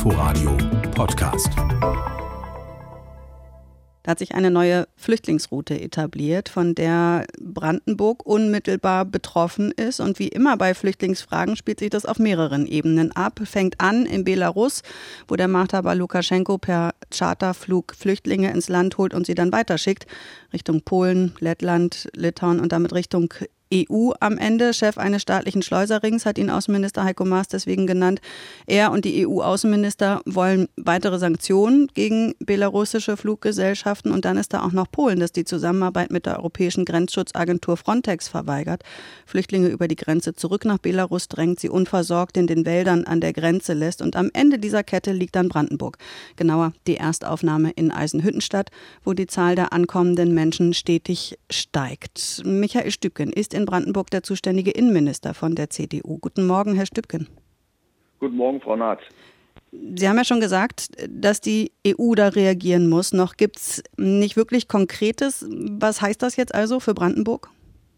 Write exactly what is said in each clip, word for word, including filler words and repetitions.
Inforadio Podcast. Da hat sich eine neue Flüchtlingsroute etabliert, von der Brandenburg unmittelbar betroffen ist. Und wie immer bei Flüchtlingsfragen spielt sich das auf mehreren Ebenen ab. Fängt an in Belarus, wo der Machthaber Lukaschenko per Charterflug Flüchtlinge ins Land holt und sie dann weiterschickt, Richtung Polen, Lettland, Litauen und damit Richtung E U am Ende. Chef eines staatlichen Schleuserrings hat ihn Außenminister Heiko Maas deswegen genannt. Er und die E U-Außenminister wollen weitere Sanktionen gegen belarussische Fluggesellschaften. Und dann ist da auch noch Polen, das die Zusammenarbeit mit der europäischen Grenzschutzagentur Frontex verweigert, Flüchtlinge über die Grenze zurück nach Belarus drängt, sie unversorgt in den Wäldern an der Grenze lässt. Und am Ende dieser Kette liegt dann Brandenburg. Genauer die Erstaufnahme in Eisenhüttenstadt, wo die Zahl der ankommenden Menschen stetig steigt. Michael Stübgen ist in in Brandenburg der zuständige Innenminister von der C D U. Guten Morgen, Herr Stübgen. Guten Morgen, Frau Naht. Sie haben ja schon gesagt, dass die E U da reagieren muss. Noch gibt es nicht wirklich Konkretes. Was heißt das jetzt also für Brandenburg?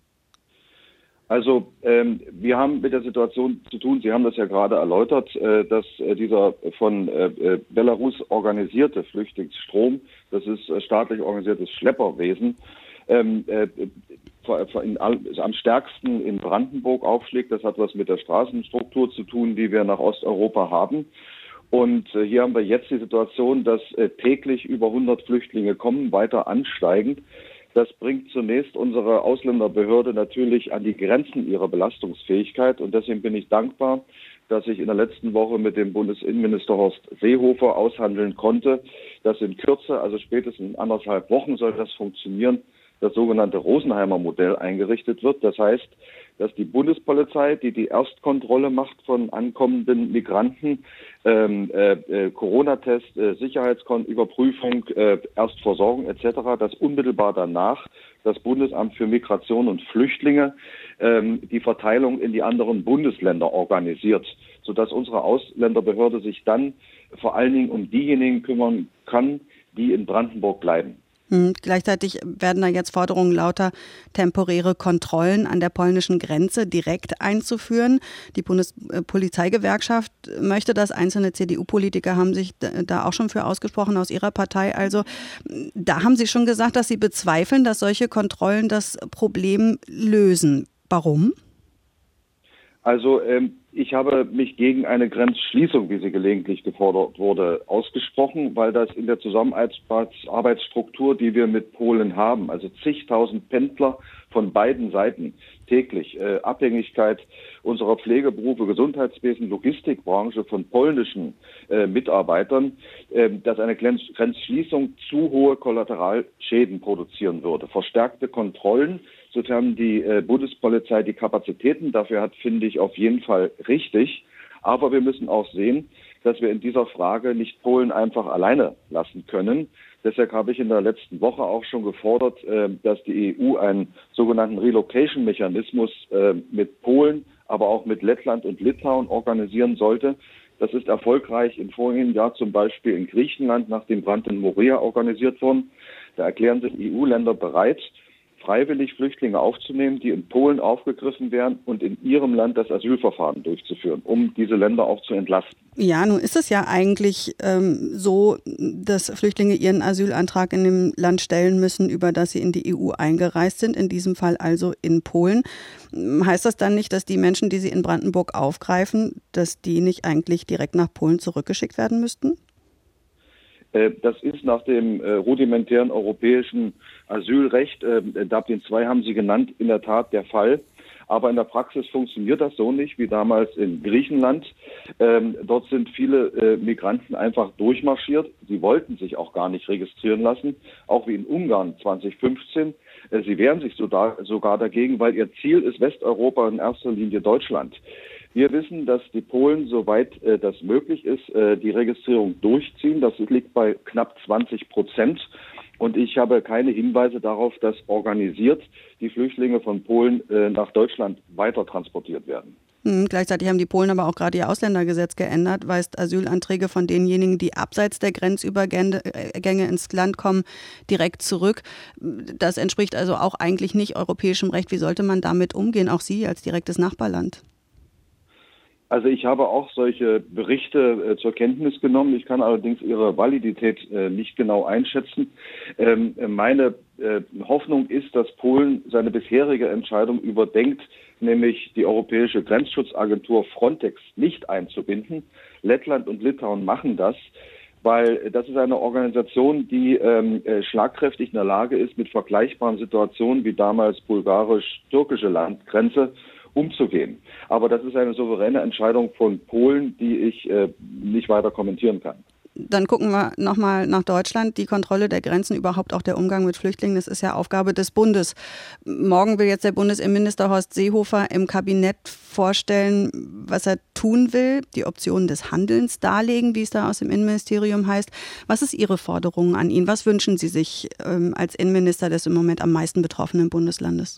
Also ähm, wir haben mit der Situation zu tun, Sie haben das ja gerade erläutert, äh, dass äh, dieser von äh, Belarus organisierte Flüchtlingsstrom, das ist äh, staatlich organisiertes Schlepperwesen, ähm, äh, In, am stärksten in Brandenburg aufschlägt. Das hat was mit der Straßenstruktur zu tun, die wir nach Osteuropa haben. Und äh, hier haben wir jetzt die Situation, dass äh, täglich über hundert Flüchtlinge kommen, weiter ansteigend. Das bringt zunächst unsere Ausländerbehörde natürlich an die Grenzen ihrer Belastungsfähigkeit. Und deswegen bin ich dankbar, dass ich in der letzten Woche mit dem Bundesinnenminister Horst Seehofer aushandeln konnte, dass in Kürze, also spätestens in anderthalb Wochen soll das funktionieren, das sogenannte Rosenheimer Modell eingerichtet wird. Das heißt, dass die Bundespolizei, die die Erstkontrolle macht von ankommenden Migranten, ähm, äh, Corona-Test, äh, Sicherheitsüberprüfung, äh, Erstversorgung et cetera, dass unmittelbar danach das Bundesamt für Migration und Flüchtlinge ähm, die Verteilung in die anderen Bundesländer organisiert, sodass unsere Ausländerbehörde sich dann vor allen Dingen um diejenigen kümmern kann, die in Brandenburg bleiben. Hm, gleichzeitig werden da jetzt Forderungen lauter, temporäre Kontrollen an der polnischen Grenze direkt einzuführen. Die Bundespolizeigewerkschaft möchte das. Einzelne C D U-Politiker haben sich da auch schon für ausgesprochen aus ihrer Partei. Also da haben Sie schon gesagt, dass Sie bezweifeln, dass solche Kontrollen das Problem lösen. Warum? Also ähm, ich habe mich gegen eine Grenzschließung, wie sie gelegentlich gefordert wurde, ausgesprochen, weil das in der Zusammenarbeitsstruktur, die wir mit Polen haben, also zigtausend Pendler von beiden Seiten täglich, äh, Abhängigkeit unserer Pflegeberufe, Gesundheitswesen, Logistikbranche von polnischen äh, Mitarbeitern, äh, dass eine Grenzschließung zu hohe Kollateralschäden produzieren würde. Verstärkte Kontrollen, sofern die äh, Bundespolizei die Kapazitäten dafür hat, finde ich auf jeden Fall richtig. Aber wir müssen auch sehen, dass wir in dieser Frage nicht Polen einfach alleine lassen können. Deshalb habe ich in der letzten Woche auch schon gefordert, äh, dass die E U einen sogenannten Relocation-Mechanismus äh, mit Polen, aber auch mit Lettland und Litauen organisieren sollte. Das ist erfolgreich im vorigen Jahr zum Beispiel in Griechenland nach dem Brand in Moria organisiert worden. Da erklären sich E U-Länder bereit, freiwillig Flüchtlinge aufzunehmen, die in Polen aufgegriffen werden und in ihrem Land das Asylverfahren durchzuführen, um diese Länder auch zu entlasten. Ja, nun ist es ja eigentlich ähm, so, dass Flüchtlinge ihren Asylantrag in dem Land stellen müssen, über das sie in die E U eingereist sind, in diesem Fall also in Polen. Heißt das dann nicht, dass die Menschen, die sie in Brandenburg aufgreifen, dass die nicht eigentlich direkt nach Polen zurückgeschickt werden müssten? Das ist nach dem äh, rudimentären europäischen Asylrecht, äh, Dublin zwei haben Sie genannt, in der Tat der Fall. Aber in der Praxis funktioniert das so nicht wie damals in Griechenland. Ähm, dort sind viele äh, Migranten einfach durchmarschiert. Sie wollten sich auch gar nicht registrieren lassen, auch wie in Ungarn zwanzig fünfzehn. Äh, sie wehren sich sogar, sogar dagegen, weil ihr Ziel ist Westeuropa, in erster Linie Deutschland. Wir wissen, dass die Polen, soweit äh, das möglich ist, äh, die Registrierung durchziehen. Das liegt bei knapp zwanzig Prozent. Und ich habe keine Hinweise darauf, dass organisiert die Flüchtlinge von Polen äh, nach Deutschland weiter transportiert werden. Hm, gleichzeitig haben die Polen aber auch gerade ihr Ausländergesetz geändert, weist Asylanträge von denjenigen, die abseits der Grenzübergänge äh, ins Land kommen, direkt zurück. Das entspricht also auch eigentlich nicht europäischem Recht. Wie sollte man damit umgehen, auch Sie als direktes Nachbarland? Also ich habe auch solche Berichte äh, zur Kenntnis genommen. Ich kann allerdings ihre Validität äh, nicht genau einschätzen. Ähm, meine äh, Hoffnung ist, dass Polen seine bisherige Entscheidung überdenkt, nämlich die Europäische Grenzschutzagentur Frontex nicht einzubinden. Lettland und Litauen machen das, weil das ist eine Organisation, die ähm, äh, schlagkräftig in der Lage ist, mit vergleichbaren Situationen wie damals bulgarisch-türkische Landgrenze umzugehen. Aber das ist eine souveräne Entscheidung von Polen, die ich äh, nicht weiter kommentieren kann. Dann gucken wir nochmal nach Deutschland. Die Kontrolle der Grenzen, überhaupt auch der Umgang mit Flüchtlingen, das ist ja Aufgabe des Bundes. Morgen will jetzt der Bundesinnenminister Horst Seehofer im Kabinett vorstellen, was er tun will, die Optionen des Handelns darlegen, wie es da aus dem Innenministerium heißt. Was ist Ihre Forderung an ihn? Was wünschen Sie sich ähm, als Innenminister des im Moment am meisten betroffenen Bundeslandes?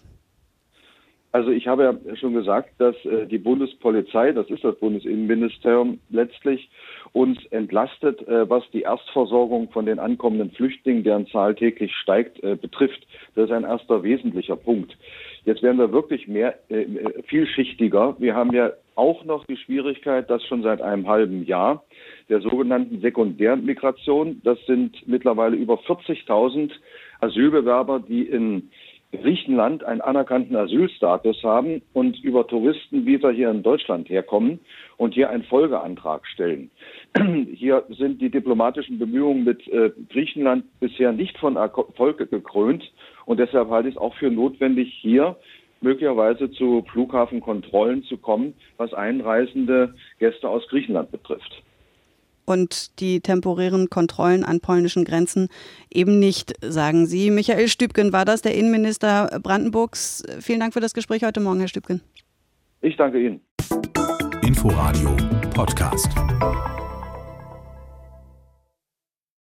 Also ich habe ja schon gesagt, dass äh, die Bundespolizei, das ist das Bundesinnenministerium letztlich, uns entlastet, äh, was die Erstversorgung von den ankommenden Flüchtlingen, deren Zahl täglich steigt, äh, betrifft. Das ist ein erster wesentlicher Punkt. Jetzt werden wir wirklich mehr, äh, vielschichtiger. Wir haben ja auch noch die Schwierigkeit, dass schon seit einem halben Jahr der sogenannten Sekundärmigration, das sind mittlerweile über vierzigtausend Asylbewerber, die in Griechenland einen anerkannten Asylstatus haben und über Touristenvisa hier in Deutschland herkommen und hier einen Folgeantrag stellen. Hier sind die diplomatischen Bemühungen mit äh, Griechenland bisher nicht von Erfolg gekrönt und deshalb halte ich es auch für notwendig, hier möglicherweise zu Flughafenkontrollen zu kommen, was einreisende Gäste aus Griechenland betrifft. Und die temporären Kontrollen an polnischen Grenzen eben nicht, sagen Sie. Michael Stübgen war das, der Innenminister Brandenburgs. Vielen Dank für das Gespräch heute Morgen, Herr Stübgen. Ich danke Ihnen. Inforadio Podcast.